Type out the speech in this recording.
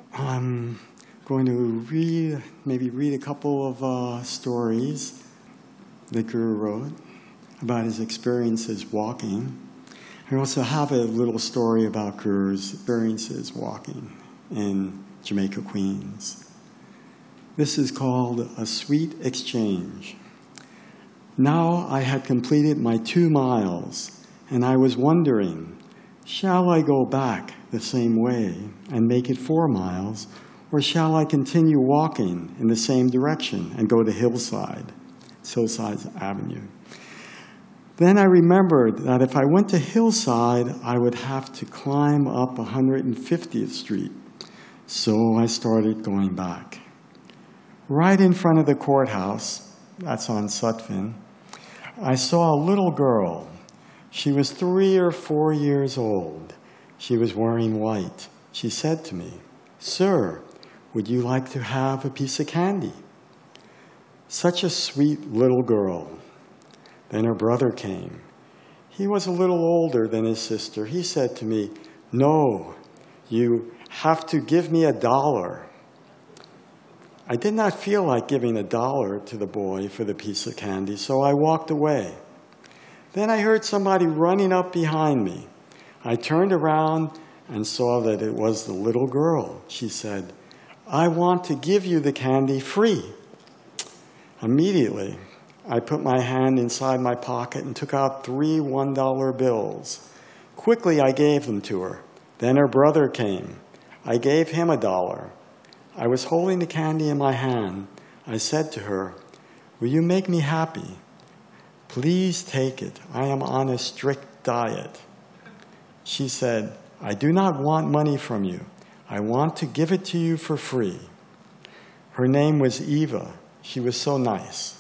I'm going to read a couple of stories that Guru wrote about his experiences walking. I also have a little story about Guru's experiences walking in Jamaica, Queens. This is called A Sweet Exchange. Now I had completed my 2 miles, and I was wondering, shall I go back the same way and make it 4 miles, or shall I continue walking in the same direction and go to Hillside Avenue? Then I remembered that if I went to Hillside, I would have to climb up 150th Street. So I started going back. Right in front of the courthouse, that's on Sutphin, I saw a little girl. She was 3 or 4 years old. She was wearing white. She said to me, "Sir, would you like to have a piece of candy?" Such a sweet little girl. Then her brother came. He was a little older than his sister. He said to me, "No, you have to give me $1. I did not feel like giving $1 to the boy for the piece of candy, so I walked away. Then I heard somebody running up behind me. I turned around and saw that it was the little girl. She said, "I want to give you the candy free." Immediately, I put my hand inside my pocket and took out 3 $1 bills. Quickly, I gave them to her. Then her brother came. I gave him $1. I was holding the candy in my hand. I said to her, "Will you make me happy? Please take it. I am on a strict diet." She said, "I do not want money from you. I want to give it to you for free." Her name was Eva. She was so nice.